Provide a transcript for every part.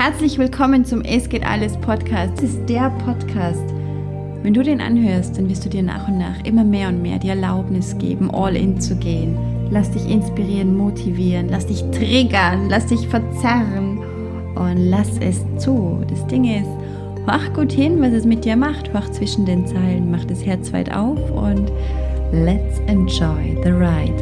Herzlich willkommen zum Es geht alles Podcast. Das ist der Podcast. Wenn du den anhörst, dann wirst du dir nach und nach immer mehr und mehr die Erlaubnis geben, all in zu gehen. Lass dich inspirieren, motivieren, lass dich triggern, lass dich verzerren und lass es zu. Das Ding ist, mach gut hin, was es mit dir macht. Mach zwischen den Zeilen, mach das Herz weit auf und let's enjoy the ride.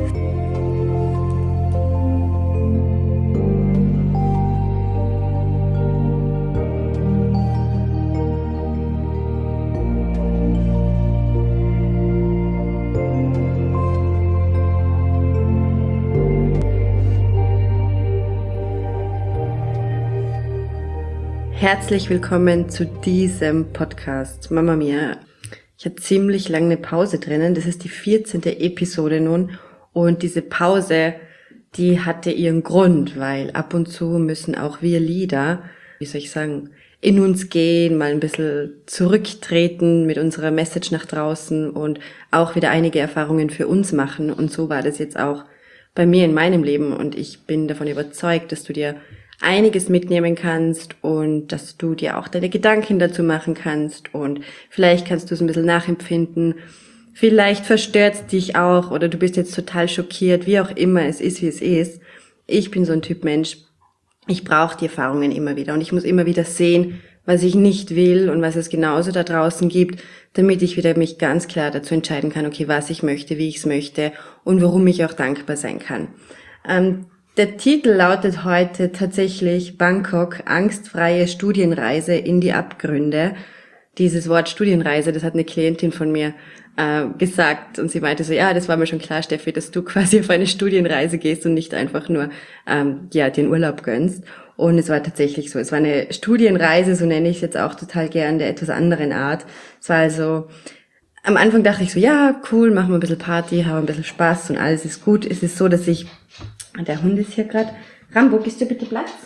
Herzlich willkommen zu diesem Podcast. Mama mia, ich hatte ziemlich lange eine Pause drinnen. Das ist die 14. Episode nun. Und diese Pause, die hatte ihren Grund, weil ab und zu müssen auch wir Leader, in uns gehen, mal ein bisschen zurücktreten mit unserer Message nach draußen und auch wieder einige Erfahrungen für uns machen. Und so war das jetzt auch bei mir in meinem Leben. Und ich bin davon überzeugt, dass du dir einiges mitnehmen kannst und dass du dir auch deine Gedanken dazu machen kannst und vielleicht kannst du es ein bisschen nachempfinden, vielleicht verstört es dich auch oder du bist jetzt total schockiert, wie auch immer es ist, wie es ist. Ich bin so ein Typ Mensch, ich brauche die Erfahrungen immer wieder und ich muss immer wieder sehen, was ich nicht will und was es genauso da draußen gibt, damit ich wieder mich ganz klar dazu entscheiden kann, okay, was ich möchte, wie ich es möchte und warum ich auch dankbar sein kann. Der Titel lautet heute tatsächlich Bangkok, angstfreie Studienreise in die Abgründe. Dieses Wort Studienreise, das hat eine Klientin von mir gesagt und sie meinte so, ja, das war mir schon klar, Steffi, dass du quasi auf eine Studienreise gehst und nicht einfach nur den Urlaub gönnst. Und es war tatsächlich so, es war eine Studienreise, so nenne ich es jetzt auch total gern, der etwas anderen Art. Es war also, am Anfang dachte ich so, ja, cool, machen wir ein bisschen Party, haben ein bisschen Spaß und alles ist gut. Es ist so, dass der Hund ist hier gerade. Rambo, gibst du bitte Platz?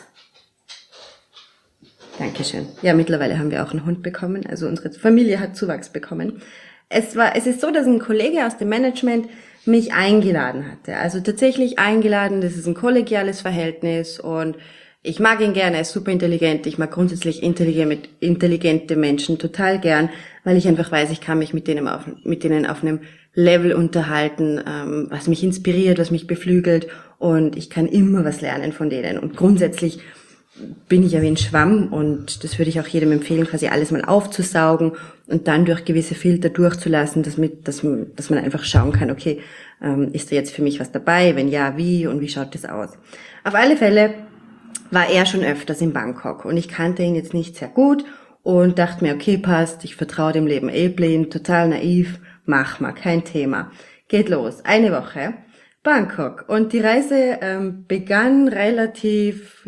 Dankeschön. Ja, mittlerweile haben wir auch einen Hund bekommen. Also unsere Familie hat Zuwachs bekommen. Es ist so, dass ein Kollege aus dem Management mich eingeladen hatte. Also tatsächlich eingeladen. Das ist ein kollegiales Verhältnis und ich mag ihn gerne. Er ist super intelligent. Ich mag grundsätzlich intelligente Menschen total gern, weil ich einfach weiß, ich kann mich mit denen auf einem Level unterhalten, was mich inspiriert, was mich beflügelt und ich kann immer was lernen von denen. Und grundsätzlich bin ich ja wie ein Schwamm und das würde ich auch jedem empfehlen, quasi alles mal aufzusaugen und dann durch gewisse Filter durchzulassen, dass man einfach schauen kann, okay, ist da jetzt für mich was dabei? Wenn ja, wie und wie schaut das aus? Auf alle Fälle war er schon öfters in Bangkok und ich kannte ihn jetzt nicht sehr gut und dachte mir, okay, passt, ich vertraue dem Leben blind, total naiv, mach mal, kein Thema. Geht los, eine Woche, Bangkok. Und die Reise begann relativ,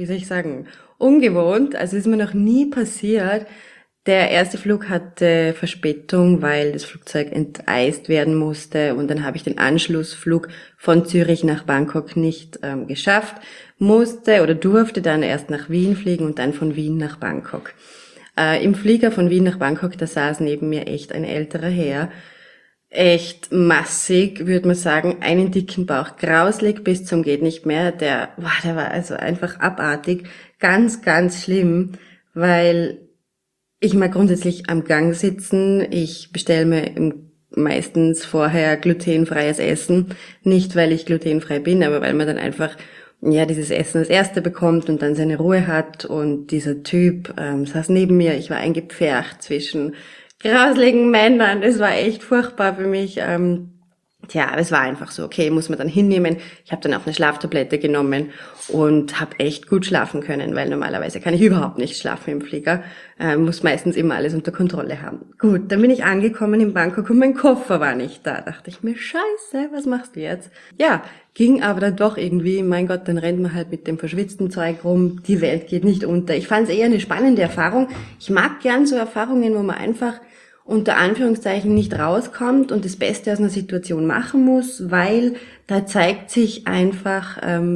ungewohnt, also ist mir noch nie passiert. Der erste Flug hatte Verspätung, weil das Flugzeug enteist werden musste und dann habe ich den Anschlussflug von Zürich nach Bangkok nicht geschafft, durfte dann erst nach Wien fliegen und dann von Wien nach Bangkok. Im Flieger von Wien nach Bangkok, da saß neben mir echt ein älterer Herr, echt massig, würde man sagen, einen dicken Bauch, grauslig bis zum geht nicht mehr, der war also einfach abartig, ganz, ganz schlimm, weil ich mag grundsätzlich am Gang sitzen, ich bestelle mir meistens vorher glutenfreies Essen, nicht weil ich glutenfrei bin, aber weil man dann einfach dieses Essen als Erste bekommt und dann seine Ruhe hat und dieser Typ saß neben mir, ich war eingepfercht zwischen grausligen Männern, es war echt furchtbar für mich. Aber es war einfach so, okay, muss man dann hinnehmen. Ich habe dann auch eine Schlaftablette genommen und habe echt gut schlafen können, weil normalerweise kann ich überhaupt nicht schlafen im Flieger. Muss meistens immer alles unter Kontrolle haben. Gut, dann bin ich angekommen in Bangkok und mein Koffer war nicht da. Dachte ich mir, scheiße, was machst du jetzt? Ja, ging aber dann doch irgendwie, mein Gott, dann rennt man halt mit dem verschwitzten Zeug rum, die Welt geht nicht unter. Ich fand es eher eine spannende Erfahrung. Ich mag gern so Erfahrungen, wo man einfach unter Anführungszeichen nicht rauskommt und das Beste aus einer Situation machen muss, weil da zeigt sich einfach,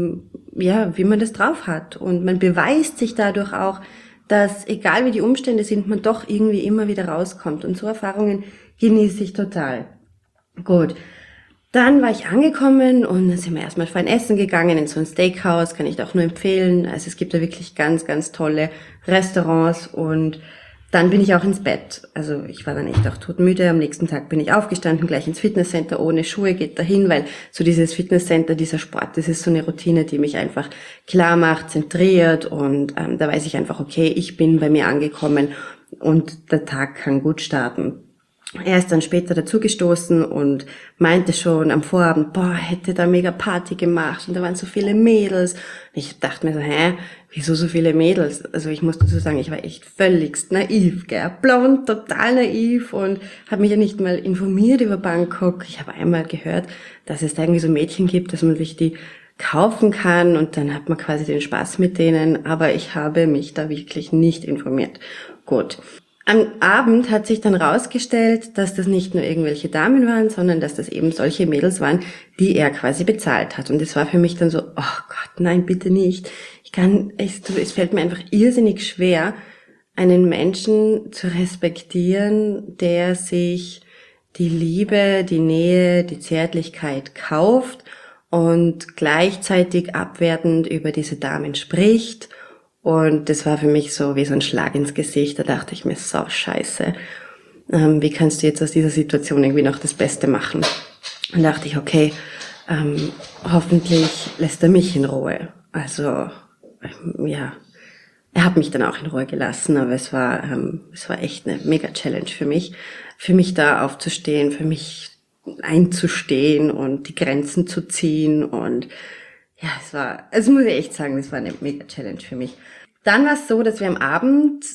wie man das drauf hat. Und man beweist sich dadurch auch, dass egal wie die Umstände sind, man doch irgendwie immer wieder rauskommt. Und so Erfahrungen genieße ich total. Gut. Dann war ich angekommen und dann sind wir erstmal fein essen gegangen in so ein Steakhouse, kann ich dir auch nur empfehlen. Also es gibt da wirklich ganz, ganz tolle Restaurants und dann bin ich auch ins Bett. Also ich war dann echt auch todmüde. Am nächsten Tag bin ich aufgestanden, gleich ins Fitnesscenter ohne Schuhe, geht dahin, weil so dieses Fitnesscenter, dieser Sport, das ist so eine Routine, die mich einfach klar macht, zentriert und da weiß ich einfach, okay, ich bin bei mir angekommen und der Tag kann gut starten. Er ist dann später dazugestoßen und meinte schon am Vorabend, boah, hätte da mega Party gemacht und da waren so viele Mädels. Ich dachte mir so, wieso so viele Mädels? Also ich muss dazu sagen, ich war echt völligst naiv, gell, blond, total naiv und habe mich ja nicht mal informiert über Bangkok. Ich habe einmal gehört, dass es da irgendwie so Mädchen gibt, dass man sich die kaufen kann und dann hat man quasi den Spaß mit denen, aber ich habe mich da wirklich nicht informiert. Gut. Am Abend hat sich dann rausgestellt, dass das nicht nur irgendwelche Damen waren, sondern dass das eben solche Mädels waren, die er quasi bezahlt hat. Und es war für mich dann so, oh Gott, nein, bitte nicht. Es fällt mir einfach irrsinnig schwer, einen Menschen zu respektieren, der sich die Liebe, die Nähe, die Zärtlichkeit kauft und gleichzeitig abwertend über diese Damen spricht. Und das war für mich so wie so ein Schlag ins Gesicht. Da dachte ich mir, so scheiße. Wie kannst du jetzt aus dieser Situation irgendwie noch das Beste machen? Und dachte ich, okay, hoffentlich lässt er mich in Ruhe. Also, ja, er hat mich dann auch in Ruhe gelassen, aber es war echt eine mega Challenge für mich da aufzustehen, für mich einzustehen und die Grenzen zu ziehen und ja, es muss ich echt sagen, das war eine mega Challenge für mich. Dann war es so, dass wir am Abend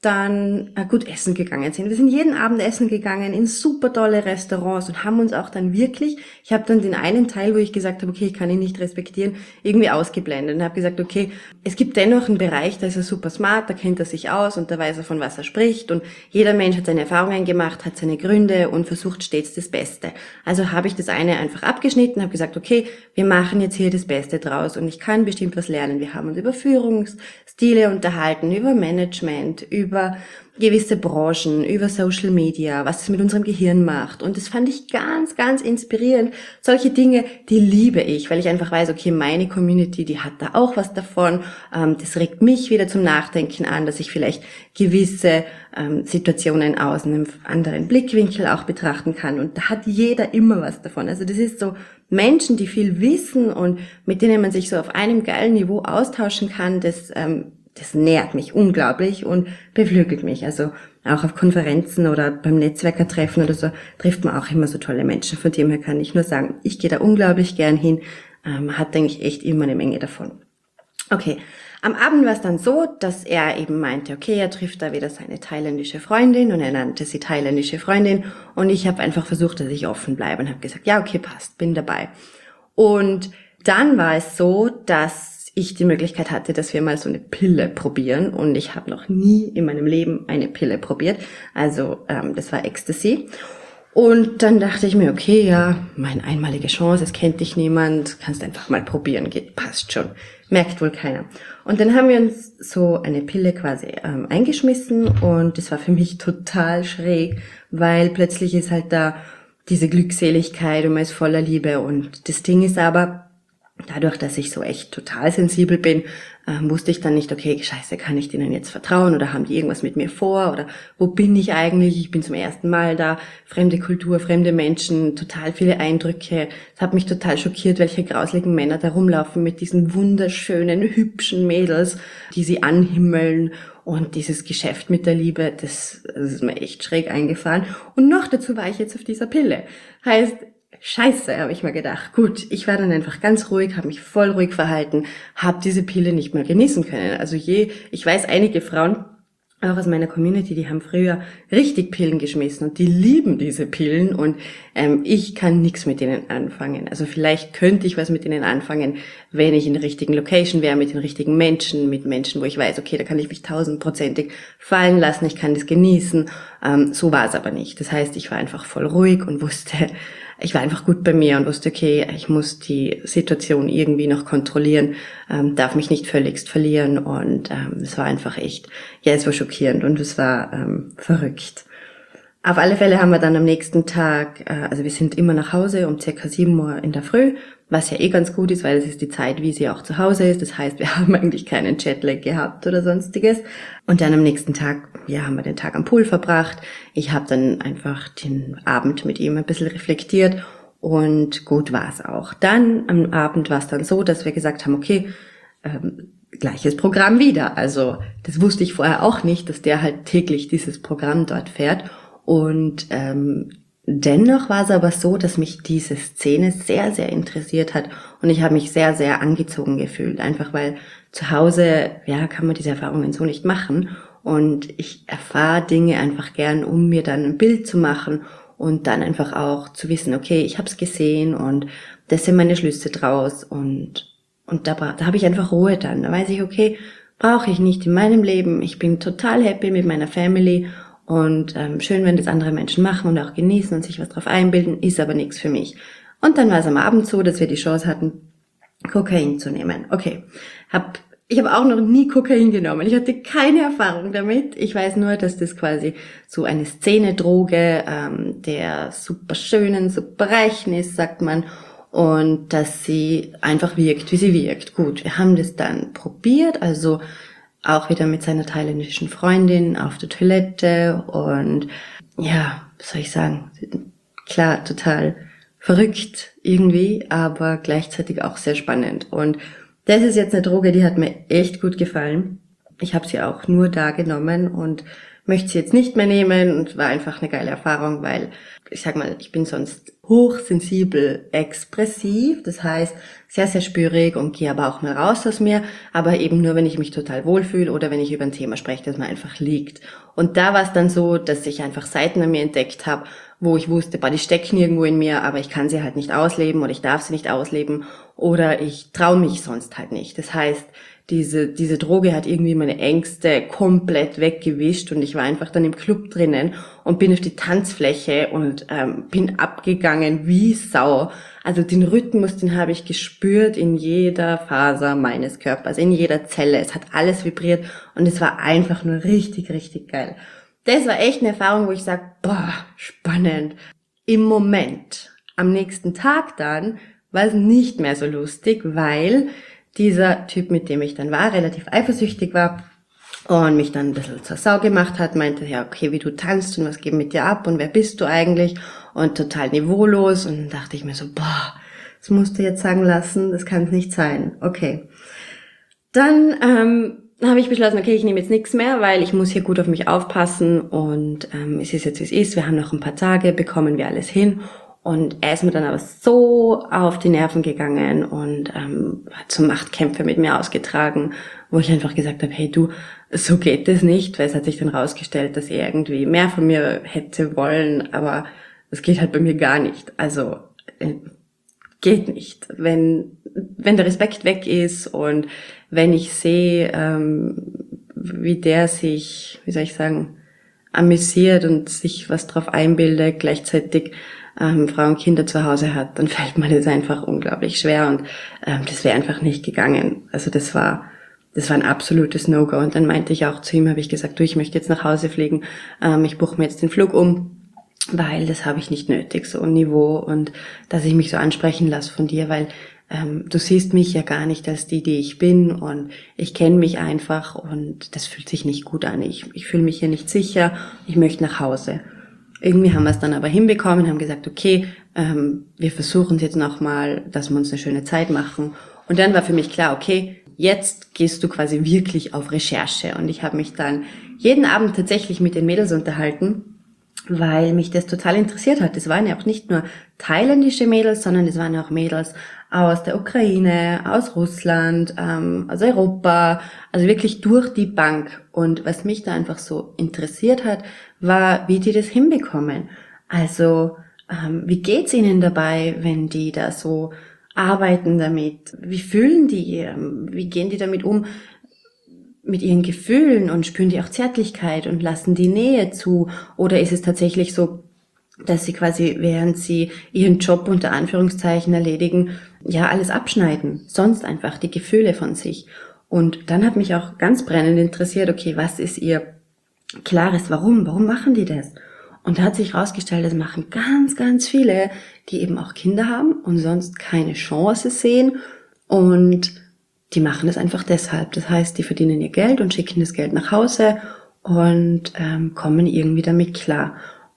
dann gut essen gegangen sind. Wir sind jeden Abend essen gegangen in super tolle Restaurants und haben uns auch dann wirklich, ich habe dann den einen Teil, wo ich gesagt habe, okay, ich kann ihn nicht respektieren, irgendwie ausgeblendet und habe gesagt, okay, es gibt dennoch einen Bereich, da ist er super smart, da kennt er sich aus und da weiß er, von was er spricht und jeder Mensch hat seine Erfahrungen gemacht, hat seine Gründe und versucht stets das Beste. Also habe ich das eine einfach abgeschnitten, habe gesagt, okay, wir machen jetzt hier das Beste draus und ich kann bestimmt was lernen. Wir haben uns über Führungsstile unterhalten, über Management, über gewisse Branchen, über Social Media, was es mit unserem Gehirn macht. Und das fand ich ganz, ganz inspirierend. Solche Dinge, die liebe ich, weil ich einfach weiß, okay, meine Community, die hat da auch was davon. Das regt mich wieder zum Nachdenken an, dass ich vielleicht gewisse Situationen aus einem anderen Blickwinkel auch betrachten kann. Und da hat jeder immer was davon. Also das ist so Menschen, die viel wissen und mit denen man sich so auf einem geilen Niveau austauschen kann, das nährt mich unglaublich und beflügelt mich. Also auch auf Konferenzen oder beim Netzwerkertreffen oder so trifft man auch immer so tolle Menschen. Von dem her kann ich nur sagen, ich gehe da unglaublich gern hin, hat, denke ich, echt immer eine Menge davon. Okay, am Abend war es dann so, dass er eben meinte, okay, er trifft da wieder seine thailändische Freundin und er nannte sie thailändische Freundin und ich habe einfach versucht, dass ich offen bleibe und habe gesagt, ja, okay, passt, bin dabei. Und dann war es so, dass ich die Möglichkeit hatte, dass wir mal so eine Pille probieren und ich habe noch nie in meinem Leben eine Pille probiert. Also das war Ecstasy. Und dann dachte ich mir, okay, ja, meine einmalige Chance, es kennt dich niemand, kannst einfach mal probieren, geht, passt schon, merkt wohl keiner. Und dann haben wir uns so eine Pille quasi eingeschmissen und das war für mich total schräg, weil plötzlich ist halt da diese Glückseligkeit und man ist voller Liebe und das Ding ist aber, dadurch, dass ich so echt total sensibel bin, wusste ich dann nicht, okay, scheiße, kann ich denen jetzt vertrauen oder haben die irgendwas mit mir vor oder wo bin ich eigentlich? Ich bin zum ersten Mal da, fremde Kultur, fremde Menschen, total viele Eindrücke. Es hat mich total schockiert, welche grausligen Männer da rumlaufen mit diesen wunderschönen, hübschen Mädels, die sie anhimmeln und dieses Geschäft mit der Liebe, das ist mir echt schräg eingefahren. Und noch dazu war ich jetzt auf dieser Pille. Heißt, Scheiße, habe ich mir gedacht. Gut, ich war dann einfach ganz ruhig, habe mich voll ruhig verhalten, habe diese Pille nicht mehr genießen können. Also ich weiß, einige Frauen, auch aus meiner Community, die haben früher richtig Pillen geschmissen und die lieben diese Pillen und ich kann nichts mit denen anfangen. Also vielleicht könnte ich was mit denen anfangen, wenn ich in der richtigen Location wäre, mit den richtigen Menschen, mit Menschen, wo ich weiß, okay, da kann ich mich 1000%ig fallen lassen, ich kann das genießen. So war es aber nicht. Das heißt, ich war einfach voll ruhig und ich war einfach gut bei mir und wusste, okay, ich muss die Situation irgendwie noch kontrollieren, darf mich nicht völligst verlieren und es war einfach echt, ja, es war schockierend und es war verrückt. Auf alle Fälle haben wir dann am nächsten Tag, also wir sind immer nach Hause um circa 7 Uhr in der Früh, was ja eh ganz gut ist, weil es ist die Zeit, wie sie auch zu Hause ist. Das heißt, wir haben eigentlich keinen Jetlag gehabt oder sonstiges. Und dann am nächsten Tag, ja, haben wir den Tag am Pool verbracht. Ich habe dann einfach den Abend mit ihm ein bisschen reflektiert und gut war es auch. Dann am Abend war es dann so, dass wir gesagt haben, okay, gleiches Programm wieder. Also das wusste ich vorher auch nicht, dass der halt täglich dieses Programm dort fährt. Und dennoch war es aber so, dass mich diese Szene sehr, sehr interessiert hat und ich habe mich sehr, sehr angezogen gefühlt. Einfach weil zu Hause, ja, kann man diese Erfahrungen so nicht machen und ich erfahre Dinge einfach gern, um mir dann ein Bild zu machen und dann einfach auch zu wissen, okay, ich habe es gesehen und das sind meine Schlüsse draus und da habe ich einfach Ruhe dann. Da weiß ich, okay, brauche ich nicht in meinem Leben. Ich bin total happy mit meiner Family. Und schön, wenn das andere Menschen machen und auch genießen und sich was drauf einbilden, ist aber nichts für mich. Und dann war es am Abend so, dass wir die Chance hatten, Kokain zu nehmen. Okay, ich habe auch noch nie Kokain genommen. Ich hatte keine Erfahrung damit. Ich weiß nur, dass das quasi so eine Szene-Droge der super schönen, super reichen ist, sagt man. Und dass sie einfach wirkt, wie sie wirkt. Gut, wir haben das dann probiert, also auch wieder mit seiner thailändischen Freundin auf der Toilette und ja, was soll ich sagen, klar, total verrückt irgendwie, aber gleichzeitig auch sehr spannend. Und das ist jetzt eine Droge, die hat mir echt gut gefallen. Ich habe sie auch nur da genommen und möchte sie jetzt nicht mehr nehmen und war einfach eine geile Erfahrung, weil ich sag mal, ich bin sonst hochsensibel expressiv, das heißt sehr, sehr spürig und gehe aber auch mal raus aus mir, aber eben nur, wenn ich mich total wohlfühle oder wenn ich über ein Thema spreche, das mir einfach liegt. Und da war es dann so, dass ich einfach Seiten an mir entdeckt habe, wo ich wusste, die stecken irgendwo in mir, aber ich kann sie halt nicht ausleben oder ich darf sie nicht ausleben oder ich traue mich sonst halt nicht. Das heißt, diese Droge hat irgendwie meine Ängste komplett weggewischt und ich war einfach dann im Club drinnen und bin auf die Tanzfläche und bin abgegangen wie Sau. Also den Rhythmus, den habe ich gespürt in jeder Faser meines Körpers, in jeder Zelle. Es hat alles vibriert und es war einfach nur richtig, richtig geil. Das war echt eine Erfahrung, wo ich sage, boah, spannend. Im Moment, am nächsten Tag dann, war es nicht mehr so lustig, weil dieser Typ, mit dem ich dann war, relativ eifersüchtig war und mich dann ein bisschen zur Sau gemacht hat, meinte, ja, okay, wie du tanzt und was geht mit dir ab und wer bist du eigentlich und total niveaulos und dann dachte ich mir so, boah, das musst du jetzt sagen lassen, das kann es nicht sein. Okay. Dann habe ich beschlossen, okay, ich nehme jetzt nichts mehr, weil ich muss hier gut auf mich aufpassen und es ist jetzt, wie es ist. Wir haben noch ein paar Tage, bekommen wir alles hin. Und er ist mir dann aber so auf die Nerven gegangen und hat so Machtkämpfe mit mir ausgetragen, wo ich einfach gesagt habe, hey du, so geht das nicht, weil es hat sich dann rausgestellt, dass er irgendwie mehr von mir hätte wollen, aber das geht halt bei mir gar nicht. Also geht nicht. Wenn der Respekt weg ist und wenn ich sehe, wie der sich, wie soll ich sagen, amüsiert und sich was drauf einbildet, gleichzeitig Frau und Kinder zu Hause hat, dann fällt mir das einfach unglaublich schwer und das wäre einfach nicht gegangen. Also das war ein absolutes No-Go. Und dann meinte ich auch zu ihm, habe ich gesagt, du, ich möchte jetzt nach Hause fliegen, ich buche mir jetzt den Flug um, weil das habe ich nicht nötig, so ein Niveau und dass ich mich so ansprechen lasse von dir, weil du siehst mich ja gar nicht als die ich bin und ich kenne mich einfach und das fühlt sich nicht gut an. Ich fühle mich hier nicht sicher, ich möchte nach Hause. Irgendwie haben wir es dann aber hinbekommen, haben gesagt, okay, wir versuchen es jetzt nochmal, dass wir uns eine schöne Zeit machen. Und dann war für mich klar, okay, jetzt gehst du quasi wirklich auf Recherche. Und ich habe mich dann jeden Abend tatsächlich mit den Mädels unterhalten, weil mich das total interessiert hat. Es waren ja auch nicht nur thailändische Mädels, sondern es waren ja auch Mädels aus der Ukraine, aus Russland, aus Europa, also wirklich durch die Bank. Und was mich da einfach so interessiert hat, war, wie die das hinbekommen. Also, wie geht's ihnen dabei, wenn die da so arbeiten damit? Wie fühlen die? Wie gehen die damit um? Mit ihren Gefühlen und spüren die auch Zärtlichkeit und lassen die Nähe zu? Oder ist es tatsächlich so, dass sie quasi, während sie ihren Job unter Anführungszeichen erledigen, ja, alles abschneiden, sonst einfach die Gefühle von sich. Und dann hat mich auch ganz brennend interessiert, okay, was ist ihr klares Warum? Warum machen die das? Und da hat sich herausgestellt, das machen ganz, ganz viele, die eben auch Kinder haben und sonst keine Chance sehen. Und die machen das einfach deshalb. Das heißt, die verdienen ihr Geld und schicken das Geld nach Hause und kommen irgendwie damit klar.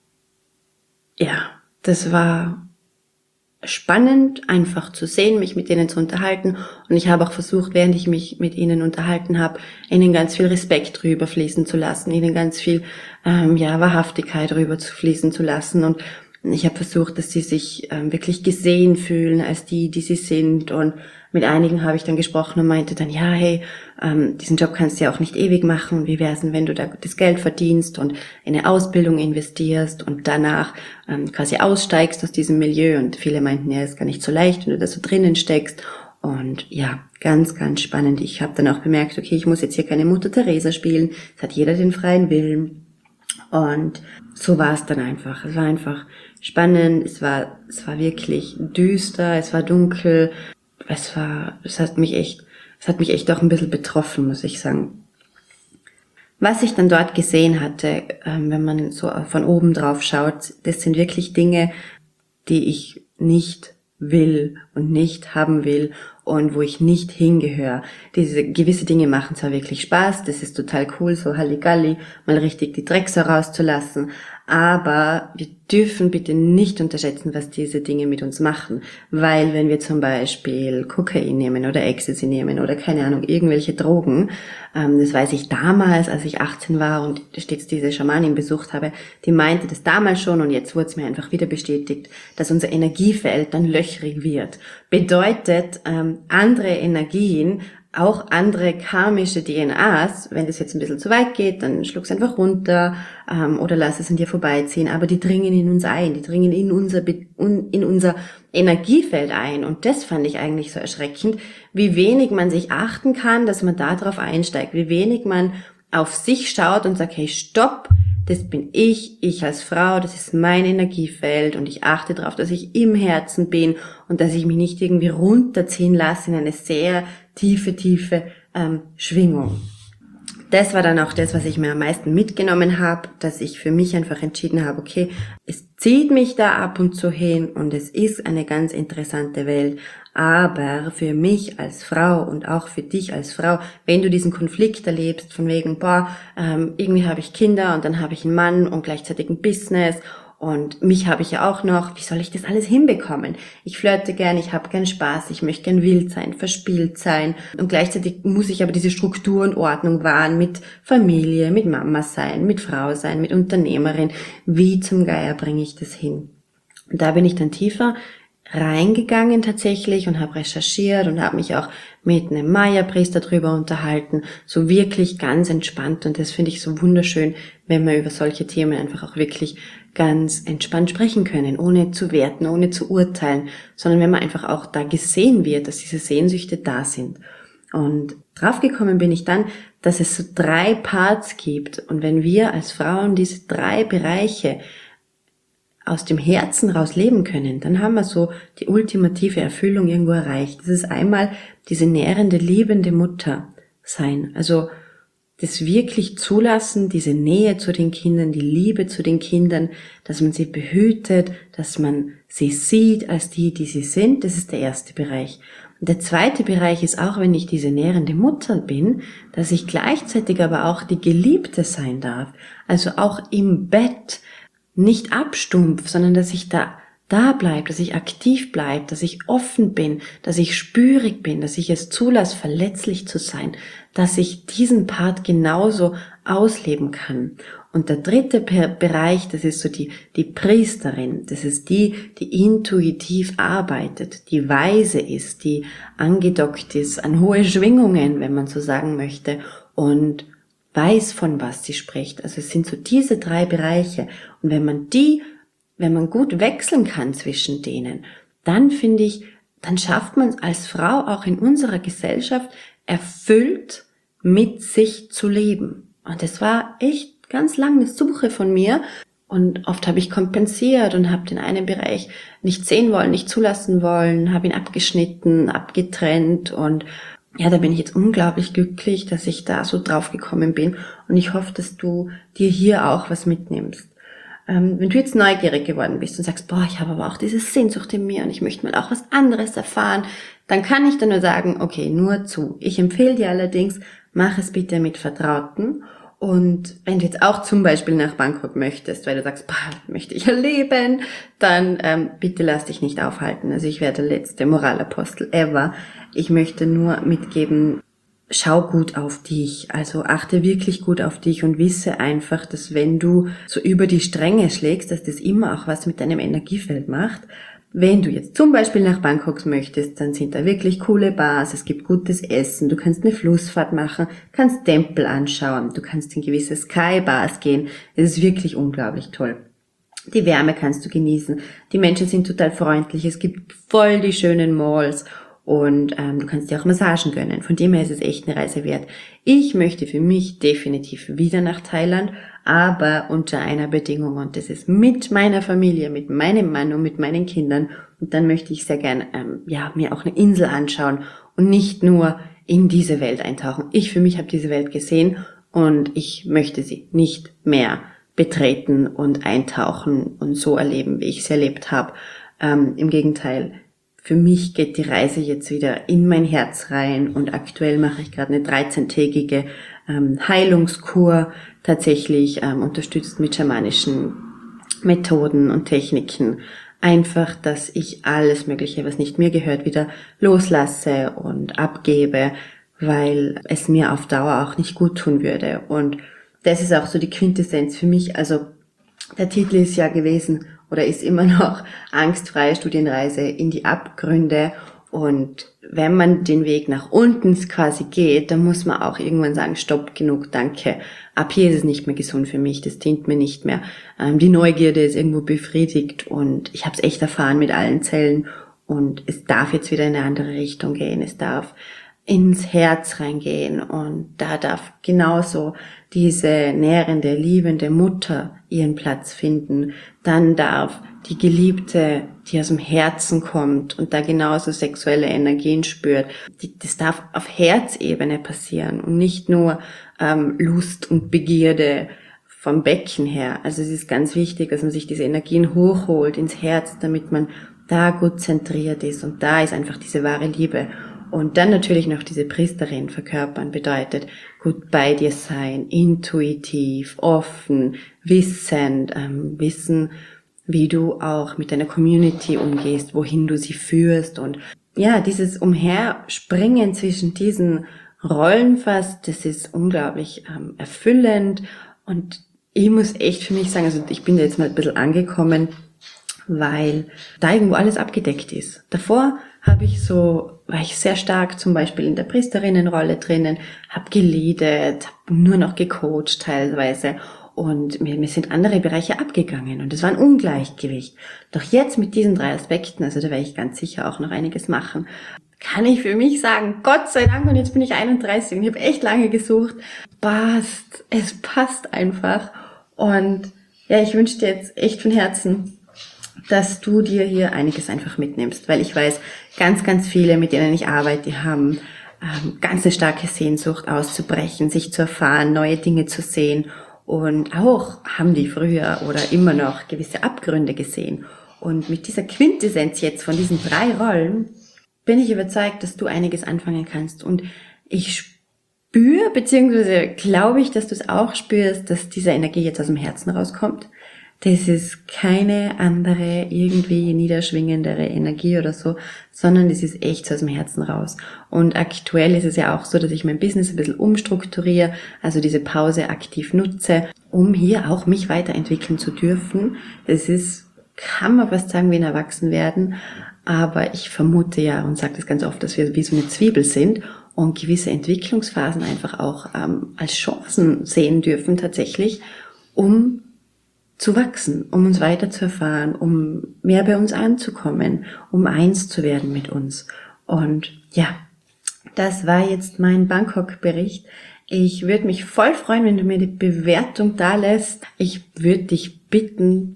Ja, das war spannend, einfach zu sehen, mich mit denen zu unterhalten. Und ich habe auch versucht, während ich mich mit ihnen unterhalten habe, ihnen ganz viel Respekt rüberfließen zu lassen, ihnen ganz viel Wahrhaftigkeit rüber zu fließen zu lassen. Und ich habe versucht, dass sie sich wirklich gesehen fühlen als die sie sind. Und mit einigen habe ich dann gesprochen und meinte dann, ja, hey, diesen Job kannst du ja auch nicht ewig machen. Wie wär's denn, wenn du da das Geld verdienst und in eine Ausbildung investierst und danach quasi aussteigst aus diesem Milieu? Und viele meinten, ja, ist gar nicht so leicht, wenn du da so drinnen steckst. Und ja, ganz, ganz spannend. Ich habe dann auch bemerkt, okay, ich muss jetzt hier keine Mutter Teresa spielen. Es hat jeder den freien Willen. Und so war es dann einfach. Es war einfach spannend. Es war wirklich düster. Es war dunkel. Es hat mich echt auch ein bisschen betroffen, muss ich sagen. Was ich dann dort gesehen hatte, wenn man so von oben drauf schaut, das sind wirklich Dinge, die ich nicht will und nicht haben will und wo ich nicht hingehöre. Diese gewisse Dinge machen zwar wirklich Spaß, das ist total cool, so Halligalli, mal richtig die Drecksau rauszulassen, aber wir dürfen bitte nicht unterschätzen, was diese Dinge mit uns machen, weil wenn wir zum Beispiel Kokain nehmen oder Ecstasy nehmen oder keine Ahnung, irgendwelche Drogen, das weiß ich damals, als ich 18 war und stets diese Schamanin besucht habe, die meinte das damals schon und jetzt wurde es mir einfach wieder bestätigt, dass unser Energiefeld dann löchrig wird. Bedeutet, andere Energien, auch andere karmische DNAs, wenn das jetzt ein bisschen zu weit geht, dann schluck's einfach runter oder lass es an dir vorbeiziehen, aber die dringen in uns ein, die dringen in unser Energiefeld ein und das fand ich eigentlich so erschreckend, wie wenig man sich achten kann, dass man da drauf einsteigt, wie wenig man auf sich schaut und sagt, hey, stopp, das bin ich als Frau, das ist mein Energiefeld und ich achte darauf, dass ich im Herzen bin und dass ich mich nicht irgendwie runterziehen lasse in eine sehr tiefe Schwingung. Das war dann auch das, was ich mir am meisten mitgenommen habe, dass ich für mich einfach entschieden habe, okay, es zieht mich da ab und zu hin und es ist eine ganz interessante Welt, aber für mich als Frau und auch für dich als Frau, wenn du diesen Konflikt erlebst, von wegen, irgendwie habe ich Kinder und dann habe ich einen Mann und gleichzeitig ein Business und mich habe ich ja auch noch, wie soll ich das alles hinbekommen? Ich flirte gern, ich habe gern Spaß, ich möchte gern wild sein, verspielt sein und gleichzeitig muss ich aber diese Struktur und Ordnung wahren mit Familie, mit Mama sein, mit Frau sein, mit Unternehmerin. Wie zum Geier bringe ich das hin? Und da bin ich dann tiefer reingegangen tatsächlich und habe recherchiert und habe mich auch mit einem Maya-Priester drüber unterhalten, so wirklich ganz entspannt und das finde ich so wunderschön, wenn wir über solche Themen einfach auch wirklich ganz entspannt sprechen können, ohne zu werten, ohne zu urteilen, sondern wenn man einfach auch da gesehen wird, dass diese Sehnsüchte da sind. Und draufgekommen bin ich dann, dass es so 3 Parts gibt und wenn wir als Frauen diese 3 Bereiche aus dem Herzen raus leben können, dann haben wir so die ultimative Erfüllung irgendwo erreicht. Das ist einmal diese nährende, liebende Mutter sein. Also das wirklich zulassen, diese Nähe zu den Kindern, die Liebe zu den Kindern, dass man sie behütet, dass man sie sieht als die sie sind. Das ist der erste Bereich. Und der zweite Bereich ist auch, wenn ich diese nährende Mutter bin, dass ich gleichzeitig aber auch die Geliebte sein darf. Also auch im Bett, nicht abstumpf, sondern dass ich da bleibe, dass ich aktiv bleibe, dass ich offen bin, dass ich spürig bin, dass ich es zulasse, verletzlich zu sein, dass ich diesen Part genauso ausleben kann. Und der dritte Bereich, das ist so die Priesterin, das ist die intuitiv arbeitet, die weise ist, die angedockt ist an hohe Schwingungen, wenn man so sagen möchte, und weiß, von was sie spricht. Also es sind so diese 3 Bereiche. Und wenn man gut wechseln kann zwischen denen, dann finde ich, dann schafft man es als Frau auch in unserer Gesellschaft erfüllt mit sich zu leben. Und das war echt ganz lange eine Suche von mir. Und oft habe ich kompensiert und habe den einen Bereich nicht sehen wollen, nicht zulassen wollen, habe ihn abgeschnitten, abgetrennt und ja, da bin ich jetzt unglaublich glücklich, dass ich da so drauf gekommen bin und ich hoffe, dass du dir hier auch was mitnimmst. wenn du jetzt neugierig geworden bist und sagst, boah, ich habe aber auch diese Sehnsucht in mir und ich möchte mal auch was anderes erfahren, dann kann ich dir nur sagen, okay, nur zu. Ich empfehle dir allerdings, mach es bitte mit Vertrauten. Und wenn du jetzt auch zum Beispiel nach Bangkok möchtest, weil du sagst, boah, möchte ich erleben, dann bitte lass dich nicht aufhalten. Also ich wäre der letzte Moralapostel ever. Ich möchte nur mitgeben, schau gut auf dich, also achte wirklich gut auf dich und wisse einfach, dass wenn du so über die Stränge schlägst, dass das immer auch was mit deinem Energiefeld macht. Wenn du jetzt zum Beispiel nach Bangkok möchtest, dann sind da wirklich coole Bars, es gibt gutes Essen, du kannst eine Flussfahrt machen, kannst Tempel anschauen, du kannst in gewisse Sky-Bars gehen. Es ist wirklich unglaublich toll. Die Wärme kannst du genießen, die Menschen sind total freundlich, es gibt voll die schönen Malls und du kannst dir auch Massagen gönnen. Von dem her ist es echt eine Reise wert. Ich möchte für mich definitiv wieder nach Thailand, aber unter einer Bedingung und das ist mit meiner Familie, mit meinem Mann und mit meinen Kindern. Und dann möchte ich sehr gern mir auch eine Insel anschauen und nicht nur in diese Welt eintauchen. Ich für mich habe diese Welt gesehen und ich möchte sie nicht mehr betreten und eintauchen und so erleben, wie ich sie erlebt habe. Im Gegenteil, für mich geht die Reise jetzt wieder in mein Herz rein und aktuell mache ich gerade eine 13-tägige Heilungskur, tatsächlich unterstützt mit schamanischen Methoden und Techniken. Einfach, dass ich alles Mögliche, was nicht mir gehört, wieder loslasse und abgebe, weil es mir auf Dauer auch nicht gut tun würde. Und das ist auch so die Quintessenz für mich. Also der Titel ist ja gewesen oder ist immer noch angstfreie Studienreise in die Abgründe. Und wenn man den Weg nach unten quasi geht, dann muss man auch irgendwann sagen, stopp, genug, danke. Ab hier ist es nicht mehr gesund für mich, das dient mir nicht mehr. Die Neugierde ist irgendwo befriedigt und ich habe es echt erfahren mit allen Zellen und es darf jetzt wieder in eine andere Richtung gehen. Es darf ins Herz reingehen und da darf genauso diese nährende, liebende Mutter ihren Platz finden. Dann darf die Geliebte, die aus dem Herzen kommt und da genauso sexuelle Energien spürt, das darf auf Herzebene passieren und nicht nur Lust und Begierde vom Becken her. Also es ist ganz wichtig, dass man sich diese Energien hochholt ins Herz, damit man da gut zentriert ist und da ist einfach diese wahre Liebe. Und dann natürlich noch diese Priesterin verkörpern bedeutet, gut bei dir sein, intuitiv, offen, wissend, wissen, wie du auch mit deiner Community umgehst, wohin du sie führst und ja, dieses Umherspringen zwischen diesen Rollen fast, das ist unglaublich erfüllend und ich muss echt für mich sagen, also ich bin da jetzt mal ein bisschen angekommen, weil da irgendwo alles abgedeckt ist. Davor war ich sehr stark zum Beispiel in der Priesterinnenrolle drinnen, habe geleadet, hab nur noch gecoacht teilweise und mir sind andere Bereiche abgegangen und es war ein Ungleichgewicht. Doch jetzt mit diesen 3 Aspekten, also da werde ich ganz sicher auch noch einiges machen, kann ich für mich sagen, Gott sei Dank, und jetzt bin ich 31 und ich habe echt lange gesucht, es passt einfach und ja, ich wünsche dir jetzt echt von Herzen, dass du dir hier einiges einfach mitnimmst, weil ich weiß, ganz, ganz viele, mit denen ich arbeite, die haben ganz eine starke Sehnsucht auszubrechen, sich zu erfahren, neue Dinge zu sehen und auch haben die früher oder immer noch gewisse Abgründe gesehen. Und mit dieser Quintessenz jetzt von diesen 3 Rollen bin ich überzeugt, dass du einiges anfangen kannst und ich spüre, beziehungsweise glaube ich, dass du es auch spürst, dass diese Energie jetzt aus dem Herzen rauskommt. Das ist keine andere, irgendwie niederschwingendere Energie oder so, sondern das ist echt so aus dem Herzen raus. Und aktuell ist es ja auch so, dass ich mein Business ein bisschen umstrukturiere, also diese Pause aktiv nutze, um hier auch mich weiterentwickeln zu dürfen. Das ist, kann man fast sagen, wie ein Erwachsenwerden, aber ich vermute ja und sage das ganz oft, dass wir wie so eine Zwiebel sind und gewisse Entwicklungsphasen einfach auch als Chancen sehen dürfen tatsächlich, um zu wachsen, um uns weiter zu erfahren, um mehr bei uns anzukommen, um eins zu werden mit uns. Und ja, das war jetzt mein Bangkok-Bericht. Ich würde mich voll freuen, wenn du mir die Bewertung da lässt. Ich würde dich bitten,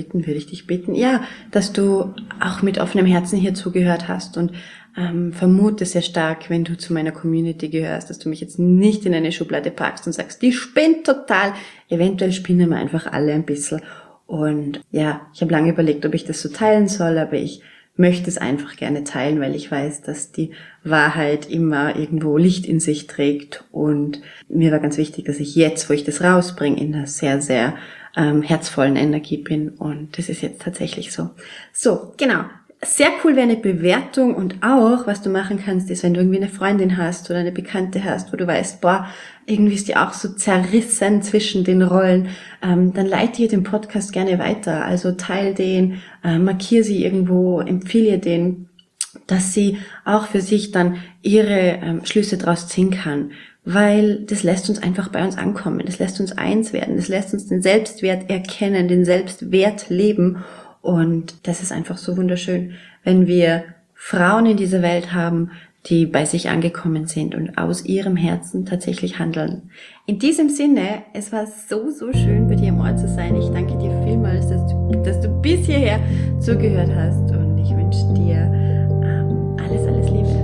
ja, dass du auch mit offenem Herzen hier zugehört hast und vermute sehr stark, wenn du zu meiner Community gehörst, dass du mich jetzt nicht in eine Schublade packst und sagst, die spinnt total. Eventuell spinnen wir einfach alle ein bisschen. Und ja, ich habe lange überlegt, ob ich das so teilen soll, aber ich möchte es einfach gerne teilen, weil ich weiß, dass die Wahrheit immer irgendwo Licht in sich trägt. Und mir war ganz wichtig, dass ich jetzt, wo ich das rausbringe, in einer sehr, sehr herzvollen Energie bin. Und das ist jetzt tatsächlich so. So, genau. Sehr cool wäre eine Bewertung, und auch, was du machen kannst, ist, wenn du irgendwie eine Freundin hast oder eine Bekannte hast, wo du weißt, boah, irgendwie ist die auch so zerrissen zwischen den Rollen, dann leite ihr den Podcast gerne weiter. Also teil den, markier sie irgendwo, empfehle ihr den, dass sie auch für sich dann ihre Schlüsse draus ziehen kann. Weil das lässt uns einfach bei uns ankommen, das lässt uns eins werden, das lässt uns den Selbstwert erkennen, den Selbstwert leben. Und das ist einfach so wunderschön, wenn wir Frauen in dieser Welt haben, die bei sich angekommen sind und aus ihrem Herzen tatsächlich handeln. In diesem Sinne, es war so, so schön, bei dir im Ort zu sein. Ich danke dir vielmals, dass du bis hierher zugehört hast, und ich wünsche dir alles, alles Liebe.